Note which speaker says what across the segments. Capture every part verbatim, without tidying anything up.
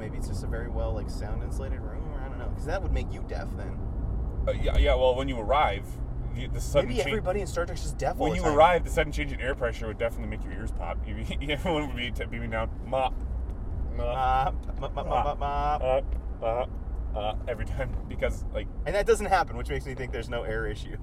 Speaker 1: maybe it's just a very well like sound insulated room, or I don't know, because that would make you deaf then.
Speaker 2: Uh, yeah, yeah. Well, when you arrive, the, the sudden
Speaker 1: maybe
Speaker 2: change,
Speaker 1: everybody in Star Trek's just deaf.
Speaker 2: When
Speaker 1: all the
Speaker 2: you
Speaker 1: time.
Speaker 2: arrive, the sudden change in air pressure would definitely make your ears pop. You, everyone would be t- beaming down, mop,
Speaker 1: mop, mop, mop, mop, mop,
Speaker 2: uh, uh, uh, every time because like.
Speaker 1: And that doesn't happen, which makes me think there's no air issue.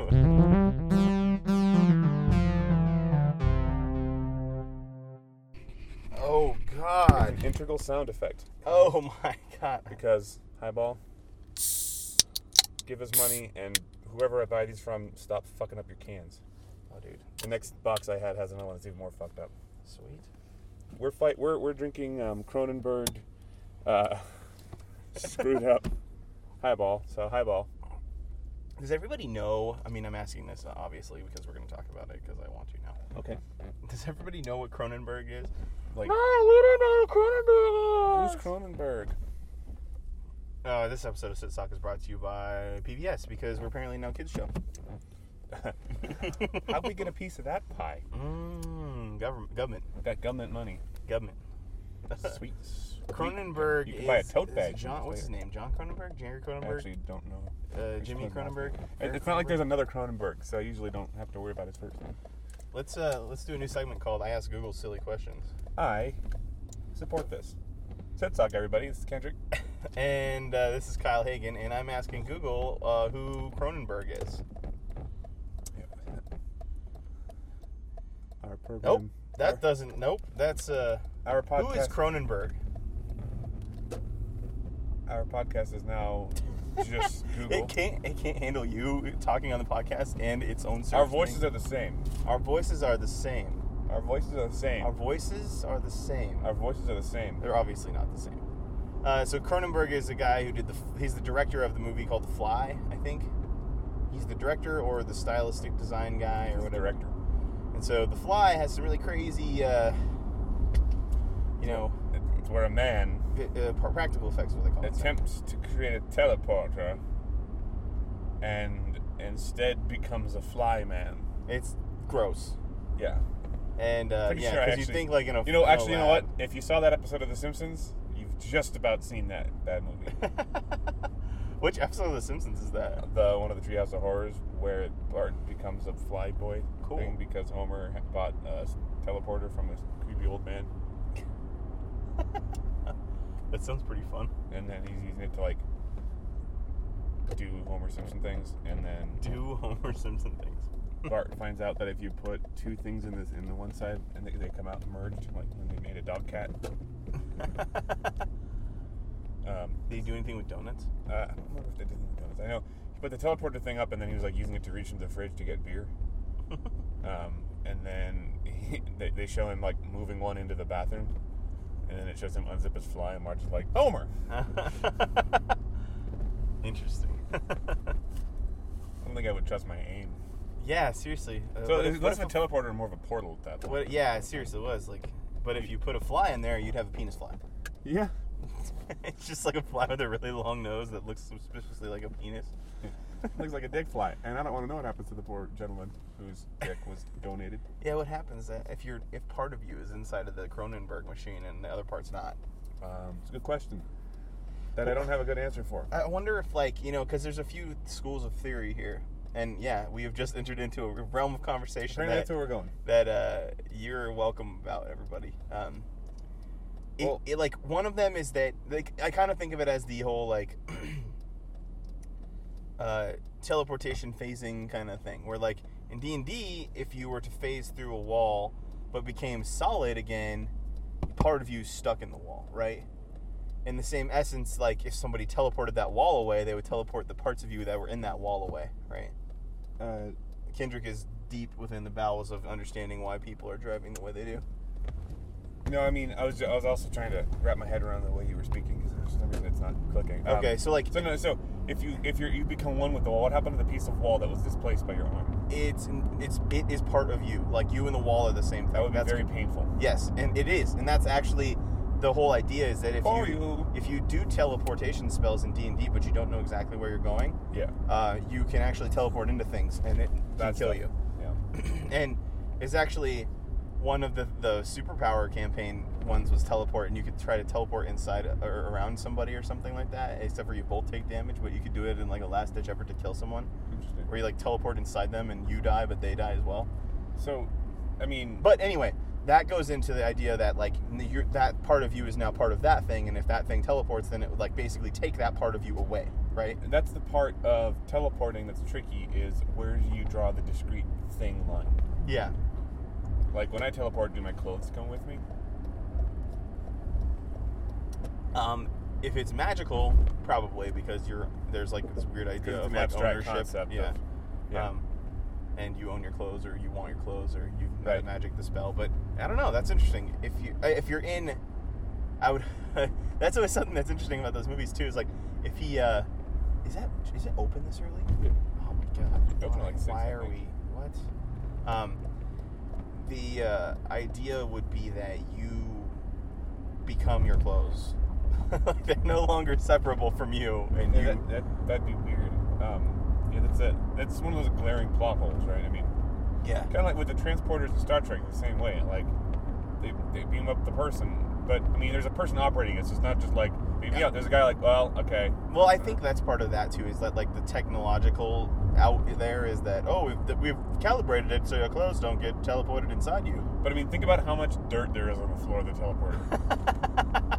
Speaker 1: Oh God!
Speaker 2: It's an integral sound effect.
Speaker 1: Oh my God!
Speaker 2: Because Highball, give us money, and whoever I buy these from, stop fucking up your cans.
Speaker 1: Oh, dude.
Speaker 2: The next box I had has another one that's even more fucked up.
Speaker 1: Sweet.
Speaker 2: We're fight. We're we're drinking um, Kronenberg, uh, screwed up Highball. So Highball.
Speaker 1: Does everybody know? I mean, I'm asking this uh, obviously because we're going to talk about it because I want to now.
Speaker 2: Okay.
Speaker 1: Does everybody know what Kronenberg is?
Speaker 2: Like,
Speaker 1: no, we don't know who Kronenberg is.
Speaker 2: Who's Kronenberg?
Speaker 1: Uh, this episode of Sit Sock is brought to you by P B S because we're apparently now a kids show.
Speaker 2: How'd we get a piece of that pie?
Speaker 1: Mmm, government, government.
Speaker 2: That government money.
Speaker 1: Government.
Speaker 2: Sweet.
Speaker 1: Kronenberg
Speaker 2: You
Speaker 1: is,
Speaker 2: can buy a tote bag.
Speaker 1: John, what's his name? John Cronenberg? Jerry Cronenberg?
Speaker 2: I actually don't know.
Speaker 1: Uh, Jimmy Cronenberg?
Speaker 2: It, it's not like there's another Cronenberg, so I usually don't have to worry about his first name.
Speaker 1: Let's uh, let's do a new segment called I Ask Google Silly Questions.
Speaker 2: I support this. Sit Sock, everybody. This is Kendrick.
Speaker 1: And uh, this is Kyle Hagen, and I'm asking Google uh, who Cronenberg is.
Speaker 2: Our program.
Speaker 1: Nope, that
Speaker 2: our,
Speaker 1: doesn't. Nope, that's uh.
Speaker 2: Our podcast.
Speaker 1: Who is Cronenberg?
Speaker 2: Our podcast is now just Google.
Speaker 1: It can't. It can't handle you talking on the podcast and its own search.
Speaker 2: Our voices
Speaker 1: thing.
Speaker 2: are the same.
Speaker 1: Our voices are the same.
Speaker 2: Our voices are the same.
Speaker 1: Our voices are the same.
Speaker 2: Our voices are the same.
Speaker 1: They're obviously not the same. Uh, so Cronenberg is the guy who did the. He's the director of the movie called The Fly, I think. He's the director or the stylistic design guy or
Speaker 2: He's
Speaker 1: whatever.
Speaker 2: Director.
Speaker 1: And so The Fly has some really crazy, uh, you know,
Speaker 2: it's where a man
Speaker 1: uh, practical effects, what they call it.
Speaker 2: attempts to create a teleporter and instead becomes a fly man.
Speaker 1: It's gross.
Speaker 2: Yeah.
Speaker 1: And uh,
Speaker 2: Pretty
Speaker 1: yeah,
Speaker 2: sure I
Speaker 1: because you
Speaker 2: actually-
Speaker 1: think like in a
Speaker 2: You know,
Speaker 1: in a
Speaker 2: actually, you know what?
Speaker 1: lab.
Speaker 2: If you saw that episode of The Simpsons, you've just about seen that that movie.
Speaker 1: Which episode of The Simpsons is that?
Speaker 2: The one of the Treehouse of Horrors where Bart becomes a fly boy
Speaker 1: Cool.
Speaker 2: thing because Homer had bought a teleporter from this creepy old man,
Speaker 1: That sounds pretty fun.
Speaker 2: and then he's using it to like do Homer Simpson things, and then
Speaker 1: Do Homer Simpson things.
Speaker 2: Bart finds out that if you put two things in this in the one side and they, they come out merged, like when they made a dog cat. um,
Speaker 1: Did he do anything with donuts?
Speaker 2: uh, I don't remember if they did anything with donuts. I know he put the teleporter thing up, and then he was like using it to reach into the fridge to get beer. um, and then he, they, they show him like moving one into the bathroom, and then it shows him unzip his fly, and Marge is like, Homer.
Speaker 1: Interesting.
Speaker 2: I don't think I would trust my aim.
Speaker 1: Yeah, seriously. Uh,
Speaker 2: So
Speaker 1: what
Speaker 2: it's
Speaker 1: if-
Speaker 2: less
Speaker 1: what
Speaker 2: of a
Speaker 1: if
Speaker 2: teleporter and more of a portal at that point.
Speaker 1: What, yeah, seriously, it was like. But if you put a fly in there, you'd have a penis fly.
Speaker 2: Yeah.
Speaker 1: It's just like a fly with a really long nose that looks suspiciously like a penis.
Speaker 2: Looks like a dick fly, and I don't want to know what happens to the poor gentleman whose dick was donated.
Speaker 1: Yeah, what happens uh, if you're if part of you is inside of the Cronenberg machine and the other part's not?
Speaker 2: Um, it's a good question that I don't have a good answer for.
Speaker 1: I wonder if, like, you know, because there's a few schools of theory here, and yeah, we have just entered into a realm of conversation
Speaker 2: Apparently
Speaker 1: that,
Speaker 2: that's where we're going.
Speaker 1: that uh, you're welcome about, everybody. Um, it,
Speaker 2: Well-
Speaker 1: it, like, one of them is that, like, I kind of think of it as the whole, like, uh, teleportation phasing kind of thing, where, like, in D and D, if you were to phase through a wall but became solid again, part of you stuck in the wall, right? In the same essence, like, if somebody teleported that wall away, they would teleport the parts of you that were in that wall away, right?
Speaker 2: Uh,
Speaker 1: Kendrick is deep within the bowels of understanding why people are driving the way they do.
Speaker 2: no, I mean, I was I was also trying to wrap my head around the way you were speaking because for some reason it's not clicking. Um,
Speaker 1: Okay, so, like,
Speaker 2: so no, so if you if you you become one with the wall, what happened to the piece of wall that was displaced by your arm?
Speaker 1: it's it's it is part of you. Like, you and the wall are the same thing.
Speaker 2: That would be
Speaker 1: That's
Speaker 2: very painful.
Speaker 1: Yes, and it is, and that's actually the whole idea is that if
Speaker 2: For
Speaker 1: you,
Speaker 2: you.
Speaker 1: if you do teleportation spells in D and D, but you don't know exactly where you're going,
Speaker 2: Yeah,
Speaker 1: uh, you can actually teleport into things, and it can
Speaker 2: That's
Speaker 1: kill
Speaker 2: the-
Speaker 1: you.
Speaker 2: yeah.
Speaker 1: And it's actually one of the, the superpower campaign ones was teleport, and you could try to teleport inside or around somebody or something like that, except for you both take damage, but you could do it in like a last-ditch effort to kill someone.
Speaker 2: Interesting.
Speaker 1: Where you like teleport inside them and you die, but they die as well.
Speaker 2: So, I mean...
Speaker 1: But anyway, that goes into the idea that like you're, that part of you is now part of that thing, and if that thing teleports, then it would like basically take that part of you away, right?
Speaker 2: That's the part of teleporting that's tricky, is where do you draw the discrete thing line?
Speaker 1: Yeah.
Speaker 2: Like, when I teleport, do my clothes come with me?
Speaker 1: Um, if it's magical, probably, because you're there's like this weird idea
Speaker 2: it's
Speaker 1: of
Speaker 2: an
Speaker 1: like
Speaker 2: abstract
Speaker 1: ownership.
Speaker 2: concept
Speaker 1: Yeah.
Speaker 2: of- yeah.
Speaker 1: Um, and you own your clothes, or you want your clothes, or you
Speaker 2: Right.
Speaker 1: magic the spell. But I don't know. That's interesting. If you if you're in, I would. That's always something that's interesting about those movies too. Is like if he uh, is that is it open this early?
Speaker 2: Yeah.
Speaker 1: Oh my god!
Speaker 2: Open
Speaker 1: Why,
Speaker 2: like six,
Speaker 1: why
Speaker 2: I
Speaker 1: are
Speaker 2: think.
Speaker 1: we what? Um, the uh, idea would be that you become your clothes. Like they're no longer separable from you, and
Speaker 2: Yeah,
Speaker 1: you.
Speaker 2: that, that, that'd be weird. Um, yeah, that's a, that's one of those glaring plot holes, right? I mean,
Speaker 1: Yeah.
Speaker 2: kind of like with the transporters in Star Trek, the same way. Like, they, they beam up the person, but, I mean, there's a person operating it, so it's not just like, beam me
Speaker 1: Yeah.
Speaker 2: up. There's a guy like, well, okay.
Speaker 1: Well, I think that's part of that too. Is that like the technological out there is that oh we've, we've calibrated it so your clothes don't get teleported inside you.
Speaker 2: But, I mean, think about how much dirt there is on the floor of the teleporter.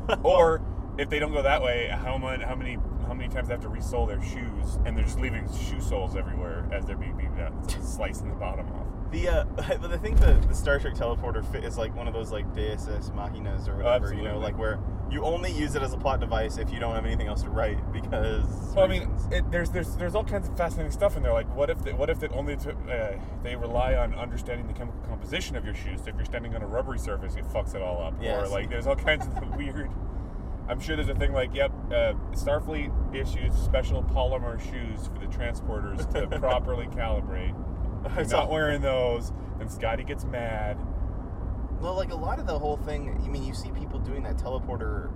Speaker 2: Or, if they don't go that way, how much, how many how many times they have to resole their shoes, and they're just leaving shoe soles everywhere as they're being beamed out, slicing the bottom off.
Speaker 1: The uh, but I think the, the Star Trek teleporter fit is like one of those like Deus Ex Machinas or whatever, you know,
Speaker 2: absolutely.
Speaker 1: like where you only use it as a plot device if you don't have anything else to write because.
Speaker 2: Well, I mean,
Speaker 1: reasons.
Speaker 2: it, there's there's there's all kinds of fascinating stuff in there. Like, what if they, what if they only t- uh, they rely on understanding the chemical composition of your shoes? So if you're standing on a rubbery surface, it fucks it all up.
Speaker 1: Yes.
Speaker 2: Or like, there's all kinds of weird. I'm sure there's a thing like, yep, uh, Starfleet issues special polymer shoes for the transporters to properly calibrate. If you're
Speaker 1: It's
Speaker 2: not
Speaker 1: all-
Speaker 2: wearing those, then Scotty gets mad.
Speaker 1: Well, like a lot of the whole thing, I mean, you see people doing that teleporter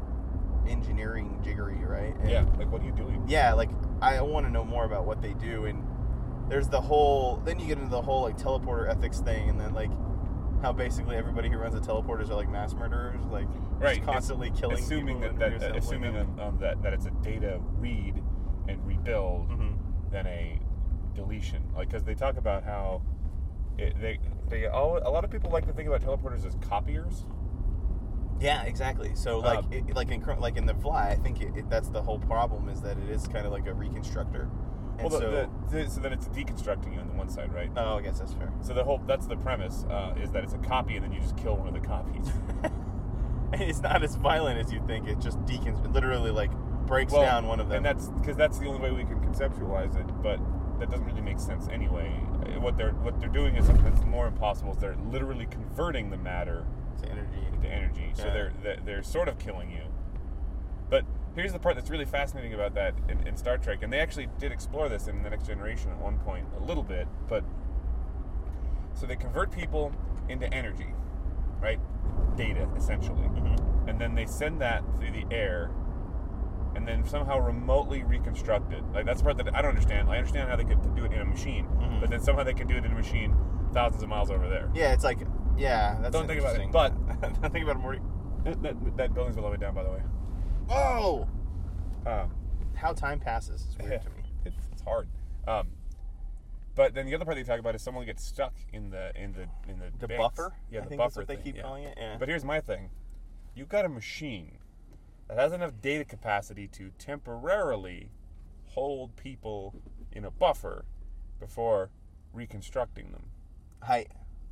Speaker 1: engineering jiggery, right? And
Speaker 2: Yeah, like, what are you doing?
Speaker 1: yeah, like I want to know more about what they do, and there's the whole. Then you get into the whole like teleporter ethics thing, and then like how basically everybody who runs the teleporters are like mass murderers, like
Speaker 2: Right,
Speaker 1: just constantly killing
Speaker 2: assuming
Speaker 1: people
Speaker 2: that,
Speaker 1: and
Speaker 2: that, that
Speaker 1: reassembling
Speaker 2: assuming
Speaker 1: them.
Speaker 2: um, that that it's a data read and rebuild
Speaker 1: Mhm.
Speaker 2: than a deletion. Like, because they talk about how it, they they all a lot of people like to think about teleporters as copiers.
Speaker 1: Yeah, exactly. So like
Speaker 2: Um,
Speaker 1: it, like in Chron- like in the Fly, I think it, it, that's the whole problem is that it is kind of like a reconstructor. And
Speaker 2: Well, the,
Speaker 1: so
Speaker 2: the, the, so then it's deconstructing you on the one side, right?
Speaker 1: oh, I guess that's fair.
Speaker 2: So the whole that's the premise uh, is that it's a copy, and then you just kill one of the copies.
Speaker 1: And it's not as violent as you think. It just decons literally like breaks
Speaker 2: Well,
Speaker 1: down one of them.
Speaker 2: and that's because that's the only way we can conceptualize it. But that doesn't really make sense anyway. Uh, What they're what they're doing is something that's more impossible. Is they're literally converting the matter
Speaker 1: to energy.
Speaker 2: into energy. So
Speaker 1: Yeah.
Speaker 2: they're, they're they're sort of killing you. But here's the part that's really fascinating about that in, in Star Trek, and they actually did explore this in The Next Generation at one point a little bit. But so they convert people into energy, right? Data essentially,
Speaker 1: Mhm.
Speaker 2: and then they send that through the air. And then somehow remotely reconstruct it. Like, that's the part that I don't understand. I understand how they could do it in a machine,
Speaker 1: Mhm.
Speaker 2: but then somehow they can do it in a machine thousands of miles over there.
Speaker 1: Yeah, it's like yeah. That's
Speaker 2: Don't think about it,
Speaker 1: interesting.
Speaker 2: but-
Speaker 1: don't think about it more.
Speaker 2: That, that, that building's all the way down, by the way.
Speaker 1: Whoa!
Speaker 2: Um,
Speaker 1: How time passes is weird to me.
Speaker 2: it's, it's hard. Um, but then the other part they talk about is someone gets stuck in the in the in the
Speaker 1: The
Speaker 2: banks.
Speaker 1: buffer.
Speaker 2: Yeah,
Speaker 1: I
Speaker 2: the
Speaker 1: think
Speaker 2: buffer
Speaker 1: that's what they
Speaker 2: thing,
Speaker 1: keep
Speaker 2: yeah.
Speaker 1: calling it. Yeah.
Speaker 2: But here's my thing: you've got a machine that has enough data capacity to temporarily hold people in a buffer before reconstructing them.
Speaker 1: Height.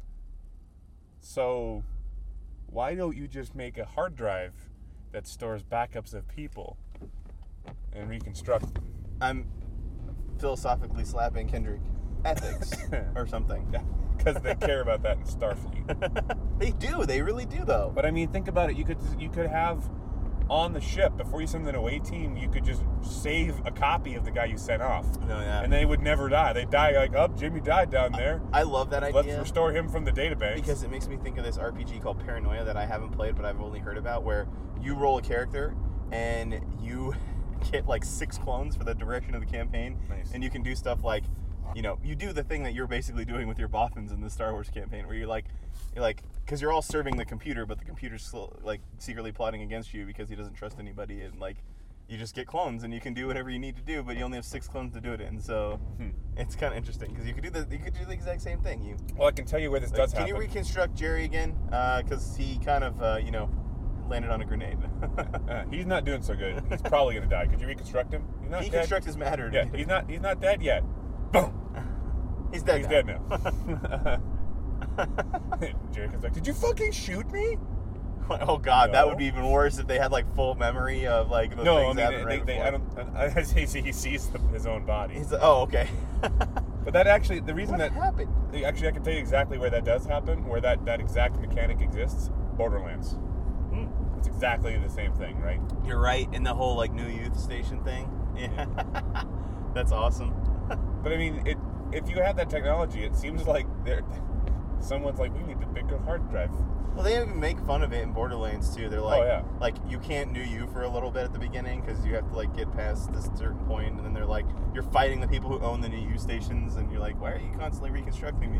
Speaker 2: So why don't you just make a hard drive that stores backups of people and reconstruct them?
Speaker 1: I'm philosophically slapping Kendrick. Ethics or something.
Speaker 2: Because they care about that in Starfleet.
Speaker 1: They do. They really do, though.
Speaker 2: But I mean, think about it. You could you could have on the ship before you send an away team. You could just save a copy of the guy you sent off,
Speaker 1: No, yeah.
Speaker 2: and they would never die. They die like, oh, Jimmy died down there.
Speaker 1: I love that
Speaker 2: Let's
Speaker 1: idea
Speaker 2: restore him from the database.
Speaker 1: because it makes me think of this R P G called Paranoia that I haven't played, but I've only heard about, where you roll a character and you get like six clones for the duration of the campaign,
Speaker 2: Nice.
Speaker 1: and you can do stuff like, you know, you do the thing that you're basically doing with your Bothans in the Star Wars campaign, where you like You're like, because you're all serving the computer, but the computer's still, like secretly plotting against you because he doesn't trust anybody, and like you just get clones and you can do whatever you need to do, but you only have six clones to do it in. So hmm. it's kind of interesting because you could do the you could do the exact same thing. You
Speaker 2: well, I can tell you where this
Speaker 1: like,
Speaker 2: does
Speaker 1: can
Speaker 2: happen.
Speaker 1: Can you reconstruct Jerry again? Because uh, he kind of uh, you know landed on a grenade.
Speaker 2: uh, he's not doing so good. He's probably gonna die. Could you reconstruct him?
Speaker 1: He's not Reconstruct dead. His matter.
Speaker 2: Yeah, he's not. He's not dead yet. Boom.
Speaker 1: He's dead.
Speaker 2: He's
Speaker 1: now.
Speaker 2: dead now. Jerry comes back. Did you fucking shoot me?
Speaker 1: Oh God,
Speaker 2: no.
Speaker 1: That would be even worse if they had like full memory of like the
Speaker 2: no,
Speaker 1: things
Speaker 2: I mean,
Speaker 1: that
Speaker 2: they,
Speaker 1: right
Speaker 2: they,
Speaker 1: before.
Speaker 2: I don't. I, I, he sees the, his own body.
Speaker 1: He's like, oh, okay.
Speaker 2: But that actually, the reason
Speaker 1: what
Speaker 2: that
Speaker 1: happened?
Speaker 2: Actually, I can tell you exactly where that does happen, where that, that exact mechanic exists. Borderlands. Hmm. It's exactly the same thing, right?
Speaker 1: You're right, in the whole like new youth station thing. Yeah, that's awesome.
Speaker 2: But I mean, it if you have that technology, it seems like there, someone's like, we need a bigger hard drive.
Speaker 1: Well, they even make fun of it in Borderlands too. They're like,
Speaker 2: oh, yeah.
Speaker 1: like you can't new you for a little bit at the beginning because you have to like get past this certain point, and then they're like, you're fighting the people who own the new you stations, and you're like, why are you constantly reconstructing me?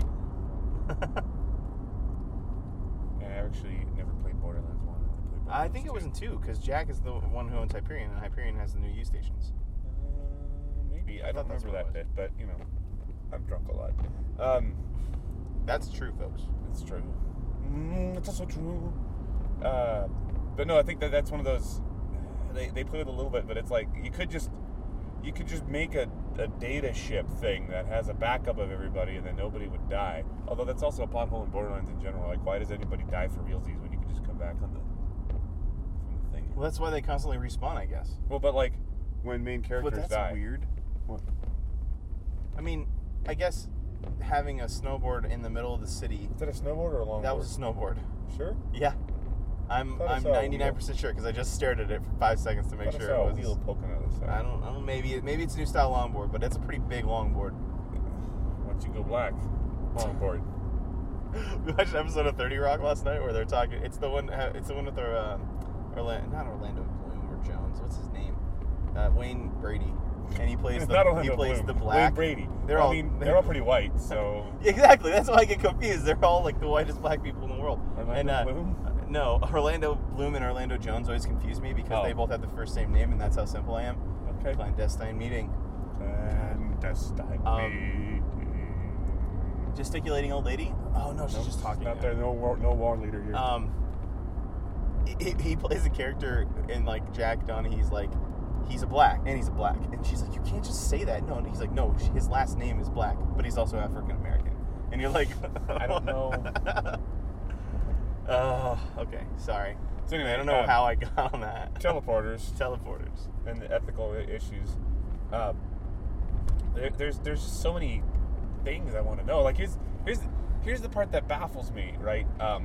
Speaker 2: Yeah, I actually never played Borderlands one. I, played Borderlands
Speaker 1: I think it was in two because Jack is the one who owns Hyperion, and Hyperion has the new you stations.
Speaker 2: Uh, maybe I, I don't remember that bit, but you know, I'm drunk a lot. Um,
Speaker 1: That's true, folks.
Speaker 2: It's true. Mm, it's also true. Uh, but no, I think that that's one of those. They they play with a little bit, but it's like you could just you could just make a, a data ship thing that has a backup of everybody, and then nobody would die. Although that's also a pothole in Borderlands in general. Like, why does anybody die for realsies when you can just come back on the from the thing?
Speaker 1: Well, that's why they constantly respawn, I guess.
Speaker 2: Well, but like when main characters
Speaker 1: but that's
Speaker 2: die,
Speaker 1: weird.
Speaker 2: What?
Speaker 1: I mean, I guess having a snowboard in the middle of the city.
Speaker 2: Is that a snowboard or a longboard?
Speaker 1: That was a snowboard.
Speaker 2: Sure.
Speaker 1: Yeah. I'm I'm ninety-nine percent sure because I just stared at it for five seconds to make sure it was.
Speaker 2: A wheel poking out of the side.
Speaker 1: I don't know. Maybe maybe it's a new style longboard, but it's a pretty big longboard.
Speaker 2: Once you go black, longboard.
Speaker 1: We watched an episode of thirty Rock last night where they're talking. It's the one. It's the one with our um, Orlando, not Orlando Bloom or Jones. What's his name? Uh, Wayne Brady. And he plays
Speaker 2: it's
Speaker 1: the
Speaker 2: not Orlando
Speaker 1: he plays
Speaker 2: Bloom.
Speaker 1: the black.
Speaker 2: Wayne Brady.
Speaker 1: They're
Speaker 2: well,
Speaker 1: all
Speaker 2: I mean, they're all pretty white, so
Speaker 1: exactly. That's why I get confused. They're all like the whitest black people in the world.
Speaker 2: Orlando
Speaker 1: and, uh,
Speaker 2: Bloom.
Speaker 1: No, Orlando Bloom and Orlando Jones always confuse me because
Speaker 2: oh.
Speaker 1: they both have the first same name, and that's how simple I am.
Speaker 2: Okay.
Speaker 1: Clandestine meeting.
Speaker 2: Clandestine
Speaker 1: um,
Speaker 2: meeting.
Speaker 1: Gesticulating old lady. Oh no, she's
Speaker 2: nope,
Speaker 1: just talking.
Speaker 2: Not there. No war. No war leader here.
Speaker 1: Um. He, he plays a character in like Jack Donaghy's like. He's a black, and he's a black. And she's like, you can't just say that. No, and he's like, no, his last name is black, but he's also African American. And you're like,
Speaker 2: I don't know.
Speaker 1: Oh, okay, sorry.
Speaker 2: So anyway,
Speaker 1: I don't know
Speaker 2: um,
Speaker 1: how I got on that.
Speaker 2: Teleporters.
Speaker 1: Teleporters.
Speaker 2: And the ethical issues. Um, there, there's there's so many things I want to know. Like, here's, here's, here's the part that baffles me, right? Um,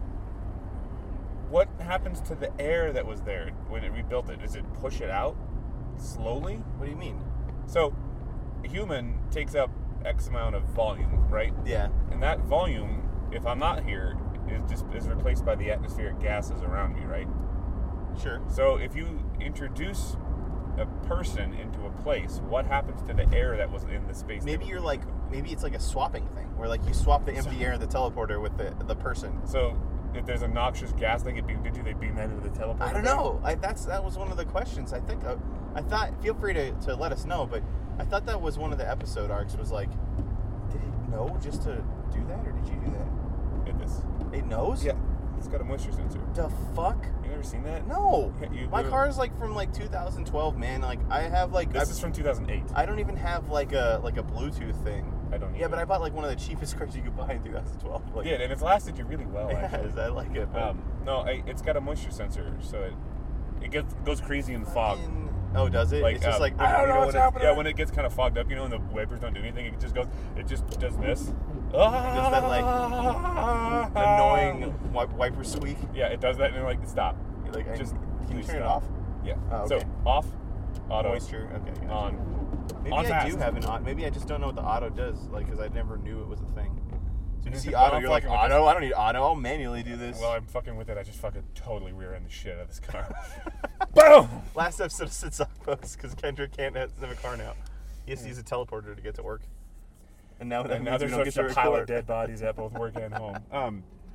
Speaker 2: what happens to the air that was there when it rebuilt it? Does it push it out slowly?
Speaker 1: What do you mean?
Speaker 2: So, a human takes up X amount of volume, right?
Speaker 1: Yeah.
Speaker 2: And that volume, if I'm not here, is just is replaced by the atmospheric gases around me, right?
Speaker 1: Sure.
Speaker 2: So if you introduce a person into a place, what happens to the air that was in the space?
Speaker 1: Maybe you're like, maybe it's like a swapping thing, where like you swap the empty air of the teleporter with the the person.
Speaker 2: So if there's a noxious gas they get beamed into, they beam that into the teleporter?
Speaker 1: I don't know. I, that's that was one of the questions. I think uh, I thought. Feel free to, to let us know, but I thought that was one of the episode arcs. Was like, did it know just to do that, or did you do that?
Speaker 2: It is.
Speaker 1: It knows?
Speaker 2: Yeah. It's got a moisture sensor.
Speaker 1: The fuck?
Speaker 2: You ever seen that?
Speaker 1: No.
Speaker 2: Yeah, you
Speaker 1: My
Speaker 2: do.
Speaker 1: car is like from like two thousand twelve, man. Like I have like
Speaker 2: This
Speaker 1: I've,
Speaker 2: is from two thousand eight.
Speaker 1: I don't even have like a like a Bluetooth thing.
Speaker 2: I don't.
Speaker 1: Yeah,
Speaker 2: either.
Speaker 1: but I bought like one of the cheapest cars you could buy in two thousand twelve. Like,
Speaker 2: yeah, and it's lasted you really well.
Speaker 1: Yes,
Speaker 2: Actually.
Speaker 1: I like it. But
Speaker 2: Um, no, I, it's got a moisture sensor, so it it gets goes crazy in fog.
Speaker 1: fucking- oh, does it?
Speaker 2: Like,
Speaker 1: it's just
Speaker 2: um,
Speaker 1: like
Speaker 2: I don't
Speaker 1: you
Speaker 2: know what's
Speaker 1: when it-
Speaker 2: happening. Yeah, when it gets kind of fogged up, you know, and the wipers don't do anything, it just goes. It just does this.
Speaker 1: does that, like, annoying wi- wiper squeak.
Speaker 2: Yeah, it does that, and you're like, stop.
Speaker 1: You're like, I-
Speaker 2: Just
Speaker 1: can you
Speaker 2: please
Speaker 1: turn it
Speaker 2: stop.
Speaker 1: off?
Speaker 2: Yeah.
Speaker 1: Oh,
Speaker 2: So
Speaker 1: okay.
Speaker 2: off, auto,
Speaker 1: Moisture. Okay. Gotcha.
Speaker 2: on.
Speaker 1: Maybe
Speaker 2: on
Speaker 1: I
Speaker 2: fast.
Speaker 1: do have an auto. Maybe I just don't know what the auto does. Like, because I never knew it was a thing. So when you see
Speaker 2: Well,
Speaker 1: auto,
Speaker 2: I'm
Speaker 1: you're like,
Speaker 2: fucking with
Speaker 1: auto? I don't need auto. I'll manually do this.
Speaker 2: Well, I'm fucking with it. I just fucking totally rear end the shit out of this car. Boom!
Speaker 1: Last episode of Sit Sock Post because Kendrick can't have a car now. He has to use a teleporter to get to work. And now, that
Speaker 2: And now
Speaker 1: means we
Speaker 2: there's
Speaker 1: don't
Speaker 2: just
Speaker 1: get
Speaker 2: a
Speaker 1: to
Speaker 2: pile
Speaker 1: record.
Speaker 2: of dead bodies at both work and home. Um,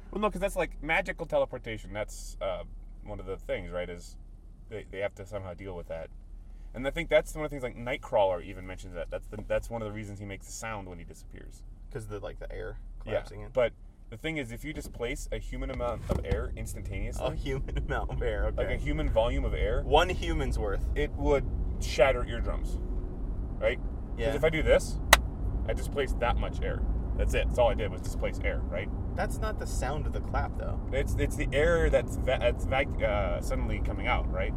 Speaker 2: Well, no, because that's like magical teleportation. That's uh, one of the things, right? Is they, they have to somehow deal with that. And I think that's one of the things, like Nightcrawler even mentions that. That's the, that's one of the reasons he makes the sound when he disappears.
Speaker 1: Because the like the air collapsing
Speaker 2: yeah,
Speaker 1: in.
Speaker 2: But the thing is, if you displace a human amount of air instantaneously,
Speaker 1: a human amount of air, okay,
Speaker 2: like a human volume of air,
Speaker 1: one human's worth,
Speaker 2: it would shatter eardrums, right?
Speaker 1: Yeah.
Speaker 2: Because if I do this, I displaced that much air. That's it. That's all I did was displace air, right?
Speaker 1: That's not the sound of the clap, though.
Speaker 2: It's it's the air that's va- that's vac- uh, suddenly coming out, right?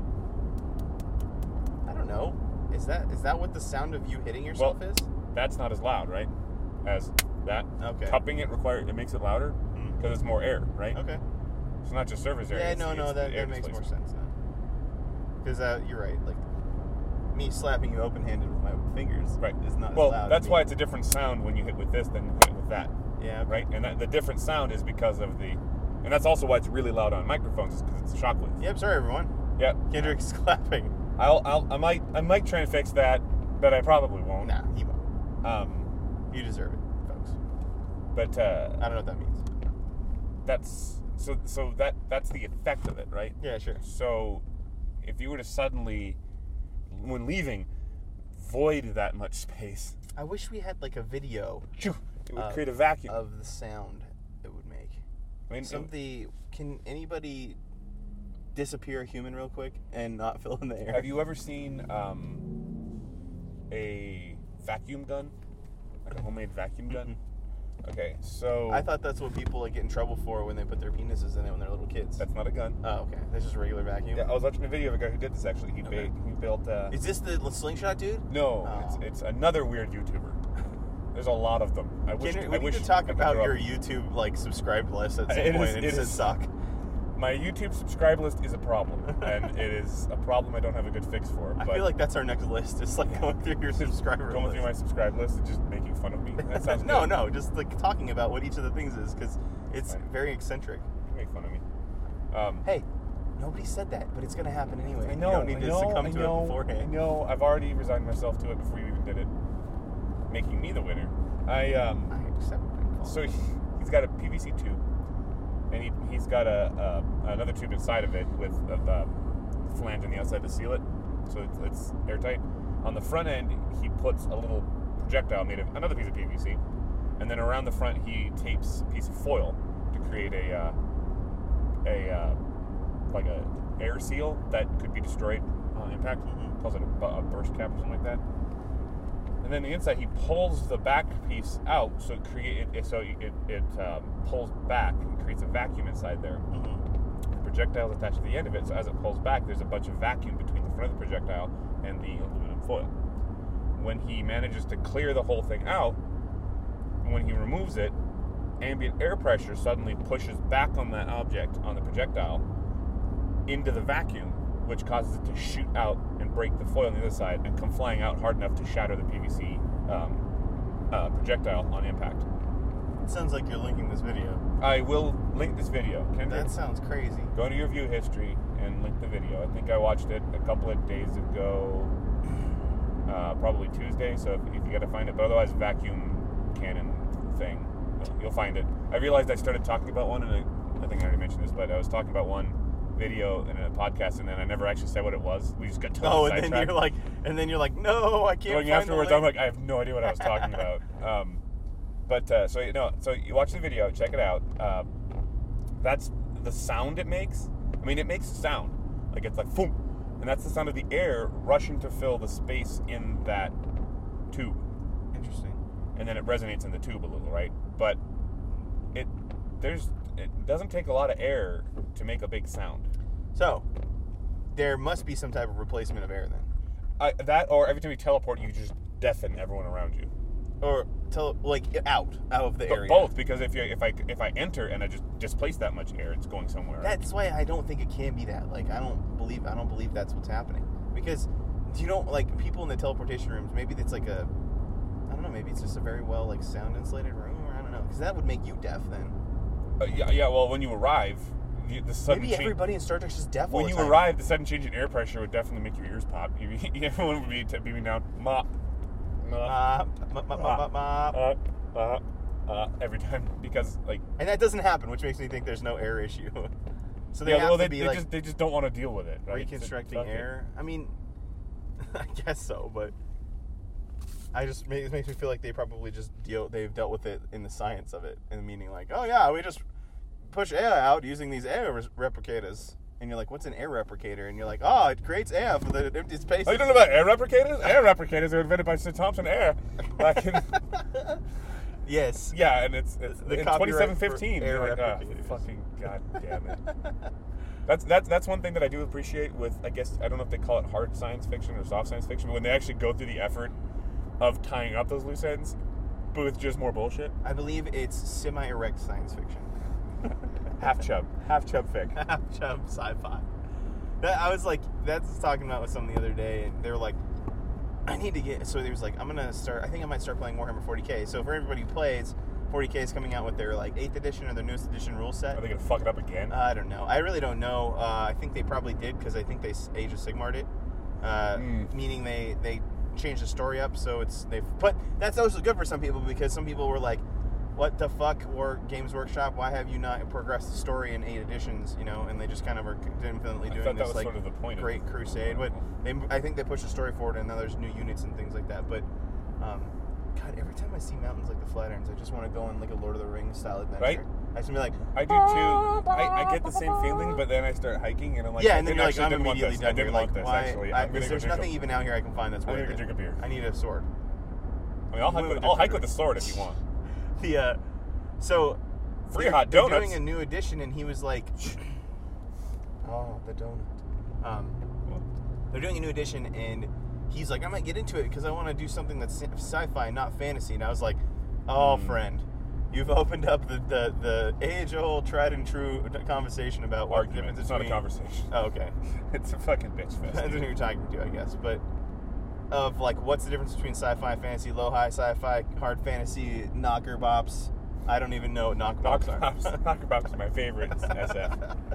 Speaker 1: I don't know. Is that is that what the sound of you hitting yourself
Speaker 2: well,
Speaker 1: is?
Speaker 2: That's not as loud, right? As that.
Speaker 1: Okay.
Speaker 2: Cupping it requires it makes it louder because
Speaker 1: Mm-hmm.
Speaker 2: it's more air, right?
Speaker 1: Okay.
Speaker 2: It's not just surface area.
Speaker 1: Yeah,
Speaker 2: it's,
Speaker 1: no, no,
Speaker 2: it's
Speaker 1: that,
Speaker 2: the air
Speaker 1: that makes more
Speaker 2: displacement.
Speaker 1: sense now. Because uh, you're right. Like me slapping you open-handed with my fingers,
Speaker 2: Right.
Speaker 1: is not
Speaker 2: Well,
Speaker 1: as loud.
Speaker 2: that's
Speaker 1: to
Speaker 2: why
Speaker 1: me.
Speaker 2: it's a different sound when you hit with this than you hit with that,
Speaker 1: Yeah. Okay.
Speaker 2: right? And that, the different sound is because of the, and that's also why it's really loud on microphones, is because it's a shockwave.
Speaker 1: Yep. Sorry, everyone.
Speaker 2: Yep.
Speaker 1: Kendrick's clapping.
Speaker 2: I'll, I'll, I might, I might try and fix that, but I probably won't.
Speaker 1: Nah, he won't.
Speaker 2: Um,
Speaker 1: You deserve it, folks.
Speaker 2: but uh,
Speaker 1: I don't know what that means.
Speaker 2: that's so, so that that's the effect of it, right?
Speaker 1: Yeah, sure.
Speaker 2: So, if you were to suddenly, when leaving, void that much space,
Speaker 1: I wish we had like a video
Speaker 2: it would
Speaker 1: of-
Speaker 2: create a vacuum.
Speaker 1: of the sound it would make.
Speaker 2: I mean,
Speaker 1: Some of the can anybody disappear a human real quick and not fill in the air?
Speaker 2: have you ever seen um, a vacuum gun, like a homemade vacuum gun? Okay, so
Speaker 1: I thought that's what people like get in trouble for when they put their penises in it when they're little kids.
Speaker 2: that's not a gun.
Speaker 1: Oh, okay. That's just a regular vacuum.
Speaker 2: Yeah, I was watching a video of a guy who did this actually. He,
Speaker 1: Okay.
Speaker 2: ba- he built. Uh,
Speaker 1: Is this the slingshot dude?
Speaker 2: no,
Speaker 1: Oh.
Speaker 2: it's it's another weird YouTuber. There's a lot of them. I wish.
Speaker 1: Can we
Speaker 2: I
Speaker 1: need
Speaker 2: wish
Speaker 1: to talk
Speaker 2: I could
Speaker 1: about
Speaker 2: grow
Speaker 1: your
Speaker 2: up.
Speaker 1: YouTube like subscribed list at some
Speaker 2: It
Speaker 1: point
Speaker 2: is-
Speaker 1: and
Speaker 2: it
Speaker 1: it says
Speaker 2: is-
Speaker 1: suck.
Speaker 2: My YouTube subscribe list is a problem, and it is a problem I don't have a good fix for.
Speaker 1: I
Speaker 2: But
Speaker 1: feel like that's our next list. It's like going through your subscriber
Speaker 2: going
Speaker 1: list.
Speaker 2: through my subscribe list and just making fun of me. That sounds
Speaker 1: no,
Speaker 2: good.
Speaker 1: no, just like talking about what each of the things is because it's
Speaker 2: Fine.
Speaker 1: very eccentric.
Speaker 2: You make fun of me. Um,
Speaker 1: Hey, nobody said that, but it's gonna happen anyway.
Speaker 2: I know.
Speaker 1: You don't need
Speaker 2: I
Speaker 1: to
Speaker 2: know,
Speaker 1: succumb
Speaker 2: I
Speaker 1: to
Speaker 2: know,
Speaker 1: it beforehand.
Speaker 2: I know. I've already resigned myself to it before you even did it, making me the winner. I um.
Speaker 1: I accept my call.
Speaker 2: So he, he's got a P V C tube, and he he's got a, a another tube inside of it with a, a flange on the outside to seal it, so it's, it's airtight. On the front end, he puts a little projectile made of another piece of P V C, and then around the front he tapes a piece of foil to create a uh, a uh, like a air seal that could be destroyed on impact.
Speaker 1: Mhm.
Speaker 2: Calls it a, a burst cap or something like that. And then the inside, he pulls the back piece out, so it create it, so it it um, pulls back and creates a vacuum inside there.
Speaker 1: Mhm.
Speaker 2: The projectile is attached to the end of it, so as it pulls back, there's a bunch of vacuum between the front of the projectile and the aluminum foil. When he manages to clear the whole thing out, when he removes it, ambient air pressure suddenly pushes back on that object on the projectile into the vacuum, which causes it to shoot out and break the foil on the other side and come flying out hard enough to shatter the P V C um, uh, projectile on impact.
Speaker 1: It sounds like you're linking this video.
Speaker 2: I will link this video. Kendrick,
Speaker 1: That sounds crazy.
Speaker 2: go to your view history and link the video. I think I watched it a couple of days ago, uh, probably Tuesday, so if, if you got to find it. But otherwise, vacuum cannon thing, you'll find it. I realized I started talking about one, and I, I think I already mentioned this, but I was talking about one video in a podcast, and then I never actually said what it was. We just got totally
Speaker 1: Oh, and then
Speaker 2: sidetracked.
Speaker 1: you're like, and then you're like, no, I can't.
Speaker 2: Going
Speaker 1: find
Speaker 2: afterwards,
Speaker 1: the
Speaker 2: I'm
Speaker 1: link.
Speaker 2: like, I have no idea what I was talking about. Um, but uh, so you know, so you watch the video, check it out. Uh, that's the sound it makes. I mean, it makes sound like it's like boom, and that's the sound of the air rushing to fill the space in that tube,
Speaker 1: Interesting.
Speaker 2: and then it resonates in the tube a little, right? But it there's it doesn't take a lot of air to make a big sound.
Speaker 1: So, there must be some type of replacement of air then,
Speaker 2: I, that or every time you teleport, you just deafen everyone around you.
Speaker 1: or tell like out out of the
Speaker 2: But
Speaker 1: area.
Speaker 2: both, because if you if I if I enter and I just displace that much air, it's going somewhere.
Speaker 1: That's why I don't think it can be that. Like, I don't believe I don't believe that's what's happening because you don't like people in the teleportation rooms. Maybe it's like a I don't know. Maybe it's just a very well like sound insulated room, or I don't know, because that would make you deaf then.
Speaker 2: Uh, yeah, yeah. Well, when you arrive, the, the sudden
Speaker 1: Maybe
Speaker 2: change.
Speaker 1: everybody in Star Trek's just deaf. all
Speaker 2: When
Speaker 1: the
Speaker 2: you
Speaker 1: time.
Speaker 2: arrive, the sudden change in air pressure would definitely make your ears pop. You, everyone would be t- beaming down. Mop. Mop.
Speaker 1: Mop, mop, mop, mop, mop, mop.
Speaker 2: Uh, uh, uh, every time because like
Speaker 1: And that doesn't happen, which makes me think there's no air issue. So they
Speaker 2: yeah,
Speaker 1: have
Speaker 2: well,
Speaker 1: to
Speaker 2: they,
Speaker 1: be
Speaker 2: they
Speaker 1: like
Speaker 2: just they just don't want to deal with it. Right?
Speaker 1: reconstructing
Speaker 2: So, fuck it.
Speaker 1: air. I mean, I guess so, but I just it makes me feel like they probably just deal. They've dealt with it in the science of it, and meaning like, oh yeah, we just push air out using these air res- replicators. And you're like, what's an air replicator? And you're like, oh, it creates air for the empty spaces.
Speaker 2: Oh, you don't know about air replicators? Air replicators are invented by Sir Thompson Air back in
Speaker 1: Yes.
Speaker 2: yeah, and it's, it's
Speaker 1: The
Speaker 2: in
Speaker 1: copyright
Speaker 2: twenty-seven fifteen.
Speaker 1: for air
Speaker 2: You're like, oh,
Speaker 1: replicators.
Speaker 2: fucking goddamn it. That's that's that's one thing that I do appreciate with, I guess, I don't know if they call it hard science fiction or soft science fiction, but when they actually go through the effort of tying up those loose ends, but with just more bullshit.
Speaker 1: I believe it's semi-erect science fiction.
Speaker 2: Half chub. Half chub fic.
Speaker 1: Half chub sci-fi. That, I was like, that's talking about with someone the other day, and they were like, I need to get, so he was like, I'm going to start, I think I might start playing Warhammer forty K. So for everybody who plays, forty K is coming out with their like eighth edition or their newest edition rule set.
Speaker 2: Are they going to fuck it up again?
Speaker 1: Uh, I don't know. I really don't know. Uh, I think they probably did because I think they s- Age of Sigmar'd it. Uh,
Speaker 2: Mm.
Speaker 1: Meaning they, they changed the story up, so it's, they've, but that's also good for some people because some people were like, what the fuck, or Games Workshop, why have you not progressed the story in eight editions, you know, and they just kind of are infinitely
Speaker 2: I
Speaker 1: doing
Speaker 2: thought that
Speaker 1: this
Speaker 2: was
Speaker 1: like
Speaker 2: sort of the point of
Speaker 1: great
Speaker 2: it.
Speaker 1: crusade, but they, I think they pushed the story forward and now there's new units and things like that, but um, God, every time I see mountains like the Flatirons, I just want to go on like a Lord of the Rings style adventure.
Speaker 2: Right?
Speaker 1: I just be like,
Speaker 2: I do too. I, I get the same feeling, but then I start hiking and I'm like,
Speaker 1: yeah,
Speaker 2: I
Speaker 1: and then
Speaker 2: didn't
Speaker 1: you're like,
Speaker 2: actually
Speaker 1: I'm
Speaker 2: didn't want
Speaker 1: immediately
Speaker 2: this.
Speaker 1: done.
Speaker 2: I didn't
Speaker 1: You're
Speaker 2: want
Speaker 1: like,
Speaker 2: this,
Speaker 1: why?
Speaker 2: actually.
Speaker 1: I,
Speaker 2: I'm gonna go
Speaker 1: there's
Speaker 2: drink
Speaker 1: nothing
Speaker 2: a,
Speaker 1: even out here I can find that's
Speaker 2: I'm
Speaker 1: worth
Speaker 2: gonna
Speaker 1: it.
Speaker 2: go drink a beer.
Speaker 1: I need a sword.
Speaker 2: I mean, I'll hike,
Speaker 1: Move
Speaker 2: with,
Speaker 1: a
Speaker 2: I'll hike
Speaker 1: different
Speaker 2: with the sword if you want.
Speaker 1: The uh, so
Speaker 2: Free
Speaker 1: they're,
Speaker 2: hot
Speaker 1: they're
Speaker 2: donuts.
Speaker 1: doing a new edition, and he was like, "Oh, the donut." Um, they're doing a new edition, and he's like, "I might get into it because I want to do something that's sci-fi, not fantasy." And I was like, "Oh,
Speaker 2: Mm.
Speaker 1: friend, you've opened up the the, the age-old, tried and true conversation about what the
Speaker 2: Argument.
Speaker 1: difference
Speaker 2: It's not a
Speaker 1: between."
Speaker 2: conversation.
Speaker 1: Oh, okay.
Speaker 2: It's a fucking bitch fest.
Speaker 1: That's who you're talking to, I guess. But of like, what's the difference between sci-fi, fantasy, low-high sci-fi, hard fantasy, knocker bops? I don't even know what knocker bops are.
Speaker 2: Knockabout Knockabout is my favorite S F.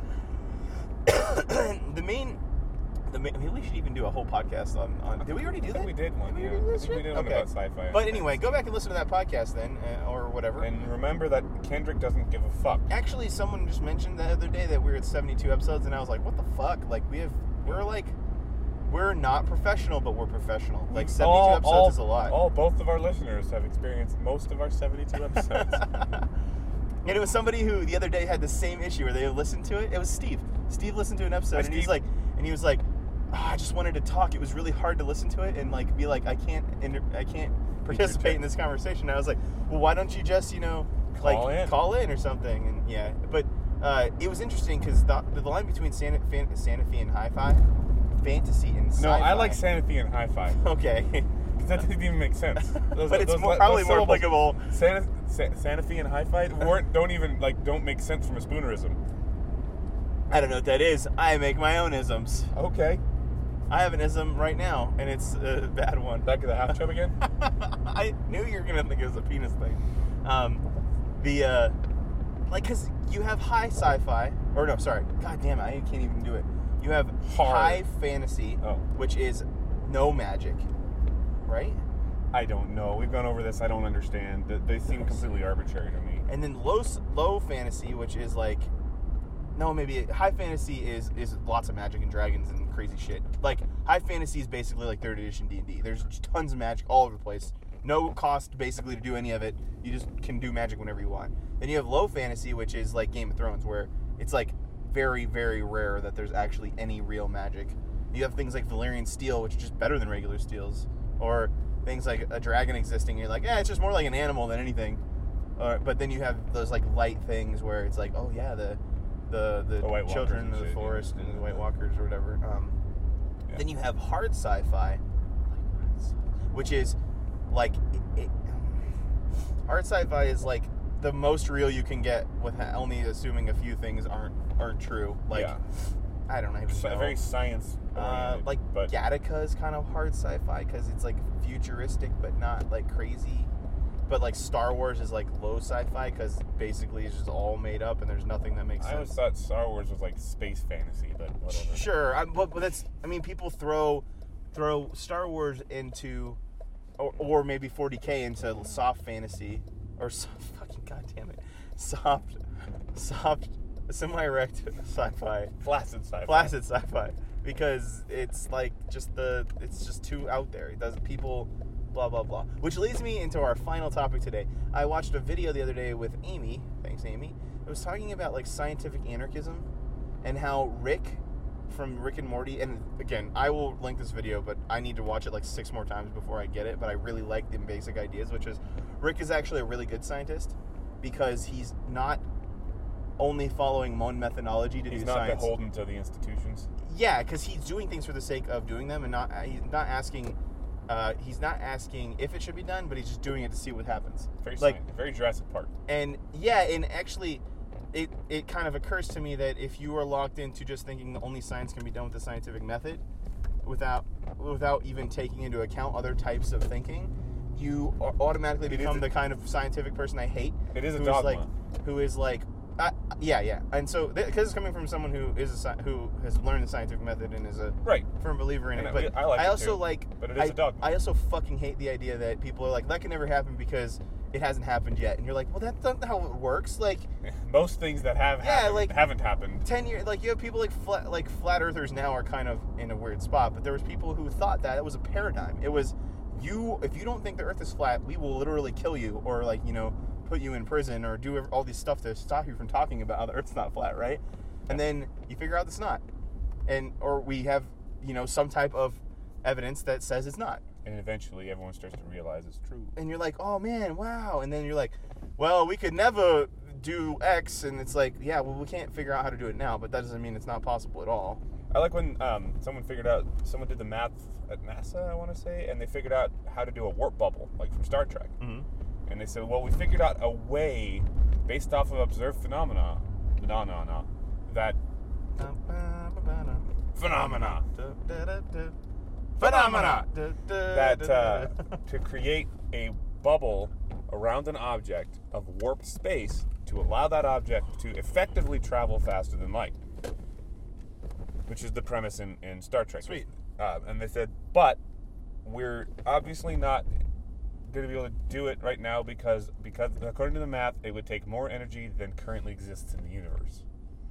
Speaker 1: the main, the main, maybe we should even do a whole podcast on. on did we already do
Speaker 2: I
Speaker 1: that?
Speaker 2: think we did one.
Speaker 1: Did we
Speaker 2: Yeah.
Speaker 1: already do
Speaker 2: I
Speaker 1: this
Speaker 2: think we
Speaker 1: shit?
Speaker 2: did one
Speaker 1: Okay.
Speaker 2: about sci-fi.
Speaker 1: But anyway, go back and listen to that podcast then, uh, or whatever.
Speaker 2: And remember that Kendrick doesn't give a fuck.
Speaker 1: Actually, someone just mentioned the other day that we were at seventy-two episodes, and I was like, "What the fuck?" Like we have, we're like, we're not professional, but we're professional. Like seventy-two
Speaker 2: all,
Speaker 1: episodes
Speaker 2: all,
Speaker 1: is a lot.
Speaker 2: All both of our listeners have experienced most of our seventy-two episodes.
Speaker 1: And it was somebody who the other day had the same issue where they listened to it. It was Steve. Steve listened to an episode,
Speaker 2: Hi,
Speaker 1: and he's
Speaker 2: Steve.
Speaker 1: like, and he was like, "Ah, I just wanted to talk. It was really hard to listen to it and like be like, I can't, inter- I can't participate in this conversation. And I was like, well, why don't you just, you know,
Speaker 2: Call
Speaker 1: like
Speaker 2: in.
Speaker 1: call in or something? And yeah, but uh, it was interesting because the, the line between Santa, fan, Santa Fe and hi-fi, fantasy and
Speaker 2: No,
Speaker 1: sci-fi.
Speaker 2: I like Santa Fe and hi-fi.
Speaker 1: Okay.
Speaker 2: Because that didn't even make sense. Those,
Speaker 1: But it's
Speaker 2: those,
Speaker 1: more,
Speaker 2: those
Speaker 1: probably more
Speaker 2: syllables-
Speaker 1: applicable.
Speaker 2: Santa, Sa- Santa Fe and hi-fi weren't, don't even, like, don't make sense from a spoonerism.
Speaker 1: I don't know what that is. I make my own isms.
Speaker 2: Okay.
Speaker 1: I have an ism right now, and it's a bad one.
Speaker 2: Back to the half chub again?
Speaker 1: I knew you were gonna think it was a penis thing. Um, the uh, like, cause you have high sci-fi, or no, sorry, god damn it, I can't even do it. You have
Speaker 2: Hard.
Speaker 1: high fantasy,
Speaker 2: Oh.
Speaker 1: which is no magic, right?
Speaker 2: I don't know. We've gone over this. I don't understand. They, they seem completely arbitrary to me.
Speaker 1: And then low s- low fantasy, which is like, no, maybe high fantasy is is lots of magic and dragons and crazy shit. Like high fantasy is basically like third edition D and D. There's tons of magic all over the place. No cost basically to do any of it. You just can do magic whenever you want. Then you have low fantasy, which is like Game of Thrones, where it's like very very rare that there's actually any real magic. You have things like Valyrian steel, which is just better than regular steels, or things like a dragon existing. You're like, yeah, it's just more like an animal than anything. Or, but then you have those like light things where it's like, oh yeah, the the the,
Speaker 2: The White Walkers
Speaker 1: children
Speaker 2: and
Speaker 1: of the
Speaker 2: shit, yeah.
Speaker 1: forest and the White Walkers or whatever. Um,
Speaker 2: Yeah.
Speaker 1: Then you have hard sci-fi, which is like it, it, hard sci-fi is like the most real you can get with ha- only assuming a few things aren't aren't true. Like
Speaker 2: Yeah.
Speaker 1: I don't even
Speaker 2: So,
Speaker 1: know.
Speaker 2: very science
Speaker 1: Uh, like
Speaker 2: but
Speaker 1: Gattaca is kind of hard sci-fi because it's like futuristic but not like crazy. But like Star Wars is like low sci-fi because basically it's just all made up and there's nothing that makes
Speaker 2: I always
Speaker 1: sense.
Speaker 2: thought Star Wars was like space fantasy, but whatever.
Speaker 1: Sure, I, but, but that's I mean people throw throw Star Wars into or, or maybe forty K into soft fantasy or so, fucking goddamn it, soft, soft, semi-erect sci-fi,
Speaker 2: Flaccid sci-fi.
Speaker 1: flaccid sci-fi, because it's like just the, it's just too out there. It does people, blah blah blah. Which leads me into our final topic today. I watched a video the other day with Amy. Thanks, Amy. It was talking about like scientific anarchism, and how Rick from Rick and Morty, and again, I will link this video, but I need to watch it like six more times before I get it, but I really like the basic ideas, which is Rick is actually a really good scientist because he's not only following one methodology to
Speaker 2: He's
Speaker 1: do
Speaker 2: not
Speaker 1: science.
Speaker 2: beholden to the institutions.
Speaker 1: Yeah, because he's doing things for the sake of doing them, and not he's not asking uh, he's not asking if it should be done, but he's just doing it to see what happens.
Speaker 2: Very
Speaker 1: like
Speaker 2: sci- very Jurassic Park.
Speaker 1: and yeah, and actually It, it kind of occurs to me that if you are locked into just thinking only science can be done with the scientific method without without even taking into account other types of thinking, you au- automatically
Speaker 2: It
Speaker 1: become
Speaker 2: is a-
Speaker 1: the kind of scientific person I hate.
Speaker 2: It is a
Speaker 1: who
Speaker 2: dogma.
Speaker 1: Like, who is like, uh, yeah, yeah. And so, because it's coming from someone who is a, sci- who has learned the scientific method and is a
Speaker 2: Right.
Speaker 1: firm believer in
Speaker 2: And
Speaker 1: it.
Speaker 2: I-
Speaker 1: But
Speaker 2: I like
Speaker 1: I
Speaker 2: it
Speaker 1: also
Speaker 2: too,
Speaker 1: like,
Speaker 2: but it is
Speaker 1: I,
Speaker 2: a dogma.
Speaker 1: I also fucking hate the idea that people are like, that can never happen because it hasn't happened yet. And you're like, well, that's not how it works. Like,
Speaker 2: Most things that have
Speaker 1: Yeah,
Speaker 2: happened
Speaker 1: like-
Speaker 2: haven't happened.
Speaker 1: ten years, like you have people like flat, like flat earthers now are kind of in a weird spot, but there was people who thought that it was a paradigm. It was, you, if you don't think the earth is flat, we will literally kill you, or like, you know, put you in prison, or do all these stuff to stop you from talking about how the earth's not flat, right? And then you figure out it's not, and or we have, you know, some type of evidence that says it's not.
Speaker 2: And eventually everyone starts to realize it's true.
Speaker 1: And you're like, oh man, wow. And then you're like, well, we could never do X. And it's like, yeah, well, we can't figure out how to do it now, but that doesn't mean it's not possible at all.
Speaker 2: I like when um, someone figured out, someone did the math at NASA, I want to say, and they figured out how to do a warp bubble, like from Star Trek.
Speaker 1: Mm-hmm.
Speaker 2: And they said, well, we figured out a way, based off of observed phenomena, phenomena, that phenomena,
Speaker 1: Phenomena.
Speaker 2: that uh, to create a bubble around an object of warped space to allow that object to effectively travel faster than light, which is the premise in, in Star Trek.
Speaker 1: Sweet.
Speaker 2: Uh, and they said, but we're obviously not going to be able to do it right now because, because according to the math, it would take more energy than currently exists in the universe.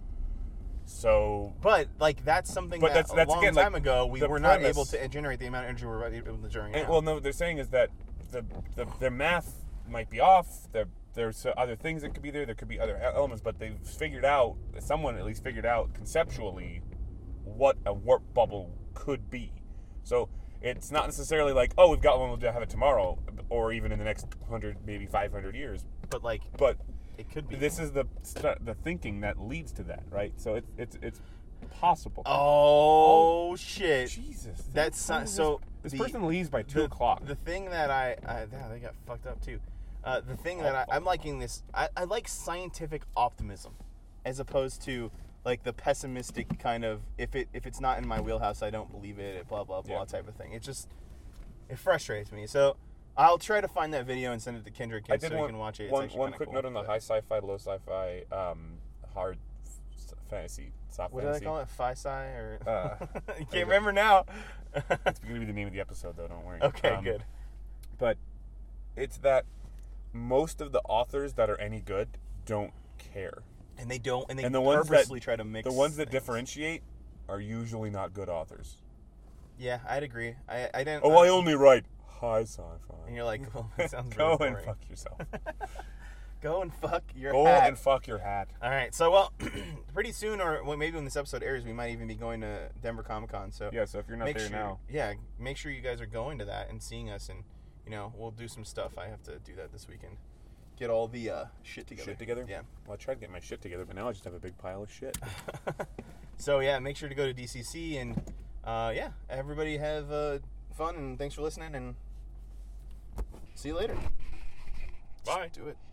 Speaker 2: So,
Speaker 1: But like that's something
Speaker 2: But
Speaker 1: that
Speaker 2: that's- that's
Speaker 1: a long
Speaker 2: again, like,
Speaker 1: time ago we
Speaker 2: the
Speaker 1: were not
Speaker 2: premise-
Speaker 1: able to generate the amount of energy we're able to generate
Speaker 2: and,
Speaker 1: now.
Speaker 2: well, no, what they're saying is that the, the their math might be off. There, there's other things that could be there. There could be other elements, but they've figured out, someone at least figured out conceptually what a warp bubble could be. So it's not necessarily like, oh, we've got one, we'll have it tomorrow, or even in the next hundred, maybe five hundred years.
Speaker 1: but like
Speaker 2: But
Speaker 1: it could be.
Speaker 2: this is the the thinking that leads to that, right? So it's it's it's possible.
Speaker 1: Oh, shit.
Speaker 2: Jesus,
Speaker 1: That's
Speaker 2: this-
Speaker 1: not- so
Speaker 2: This
Speaker 1: the-
Speaker 2: person leaves by two
Speaker 1: the,
Speaker 2: o'clock.
Speaker 1: The thing that I, I yeah, they got fucked up too. Uh, the thing that I, I'm liking this, I, I like scientific optimism, as opposed to like the pessimistic kind of if it if it's not in my wheelhouse, I don't believe it, blah blah blah
Speaker 2: Yeah.
Speaker 1: type of thing. It just it frustrates me. So I'll try to find that video and send it to Kendrick
Speaker 2: I
Speaker 1: so
Speaker 2: did
Speaker 1: you
Speaker 2: one,
Speaker 1: can watch it. It's
Speaker 2: one,
Speaker 1: actually
Speaker 2: one
Speaker 1: kinda
Speaker 2: quick
Speaker 1: cool,
Speaker 2: note on the
Speaker 1: but-
Speaker 2: high sci-fi, low sci-fi, um, hard f- fantasy, soft
Speaker 1: What do I
Speaker 2: fantasy.
Speaker 1: call it? Phi-Sci or
Speaker 2: Uh,
Speaker 1: you can't remember now.
Speaker 2: It's going to be the name of the episode, though. Don't worry.
Speaker 1: Okay,
Speaker 2: Um,
Speaker 1: good.
Speaker 2: But it's that most of the authors that are any good don't care.
Speaker 1: And they don't, and they
Speaker 2: And the ones
Speaker 1: purposely
Speaker 2: that
Speaker 1: try to mix
Speaker 2: the ones that
Speaker 1: things.
Speaker 2: differentiate are usually not good authors.
Speaker 1: Yeah, I'd agree. I I didn't.
Speaker 2: Oh, I only write high sci-fi.
Speaker 1: And you're like, well, that sounds
Speaker 2: Go
Speaker 1: really
Speaker 2: and
Speaker 1: boring.
Speaker 2: fuck yourself.
Speaker 1: Go and fuck your
Speaker 2: Go
Speaker 1: hat.
Speaker 2: and fuck your hat.
Speaker 1: All right, so well, pretty soon, or well, maybe when this episode airs, we might even be going to Denver Comic Con. So
Speaker 2: Yeah, so if you're not
Speaker 1: make
Speaker 2: there
Speaker 1: sure,
Speaker 2: now,
Speaker 1: yeah, make sure you guys are going to that and seeing us, and you know, we'll do some stuff. I have to do that this weekend. Get all the uh, shit together.
Speaker 2: shit together?
Speaker 1: Yeah.
Speaker 2: Well, I tried to get my shit together, but now I just have a big pile of shit.
Speaker 1: So yeah, make sure to go to D C C, and uh, yeah, everybody have uh, fun, and thanks for listening, and see you later.
Speaker 2: Bye.
Speaker 1: Do it.